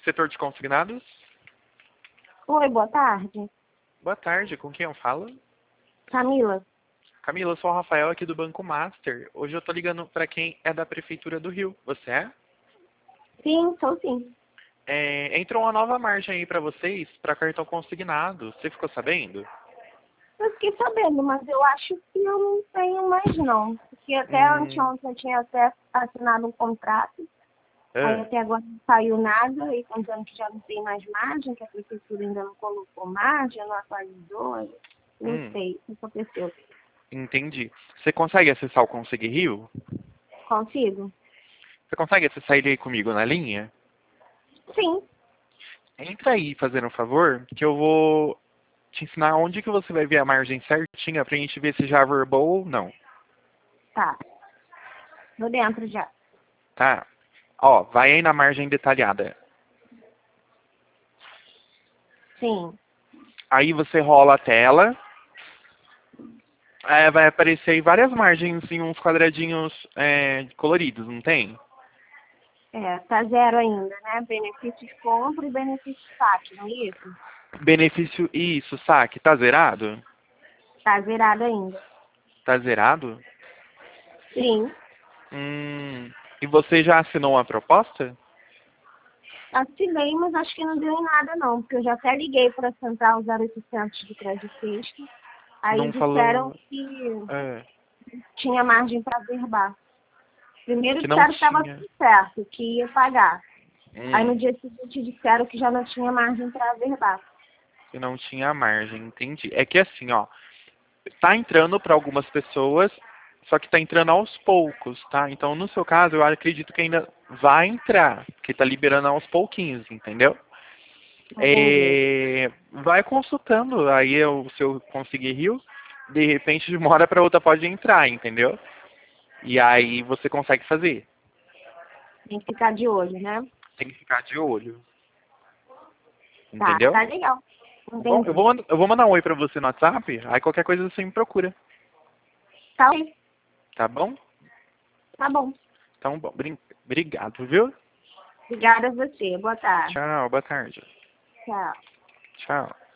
setor de consignados? Oi, boa tarde. Boa tarde, com quem eu falo? Camila. Camila, eu sou o Rafael aqui do Banco Master. Hoje eu tô ligando para quem é da Prefeitura do Rio. Você é? Sim, sou sim. Entrou uma nova margem aí para vocês, para cartão consignado. Você ficou sabendo? Eu fiquei sabendo, mas eu acho que eu não tenho mais não. Porque até anteontem eu tinha até assinado um contrato. Aí até agora não saiu nada, e contando que já não tem mais margem, que a prefeitura ainda não colocou margem, não atualizou. Não sei o que aconteceu. Entendi. Você consegue acessar o Consegui Rio? Consigo? Você consegue acessar ele aí comigo na linha? Sim. Entra aí, fazendo um favor, que eu vou te ensinar onde que você vai ver a margem certinha pra gente ver se já averbou ou não. Tá. Tô dentro já. Tá? Ó, vai aí na margem detalhada. Sim. Aí você rola a tela. Vai aparecer aí várias margens em uns quadradinhos coloridos, não tem? Tá zero ainda, né? Benefício de compra e benefício de saque, não é isso? Benefício, isso, saque, tá zerado? Tá zerado ainda. Tá zerado? Sim. E você já assinou uma proposta? Assinei, mas acho que não deu em nada não, porque eu já até liguei para a Central 0800 de Crédito Texto. Aí Não disseram falou. que É, tinha margem para verbar. Primeiro que não disseram que estava tinha. tudo certo, que ia pagar. Aí no Hum, dia seguinte disseram que já não tinha margem para verbar. que não tinha margem, entendi. É que assim, ó, tá entrando para algumas pessoas, só que tá entrando aos poucos, tá? Então, no seu caso, eu acredito que ainda vai entrar, porque tá liberando aos pouquinhos, entendeu? Entendi. Vai consultando aí o seu Conseguir Rio, de repente de uma hora para outra pode entrar, entendeu? E aí você consegue fazer. Tem que ficar de olho, né? Tem que ficar de olho, Tá, entendeu? tá legal. Bom, Entendi. eu vou mandar um oi pra você no WhatsApp, aí qualquer coisa você me procura, Tá bem. tá bom? Tá bom. Então, bom, obrigado, viu? Obrigada a você. Boa tarde. Tchau, boa tarde. Tchau. Tchau.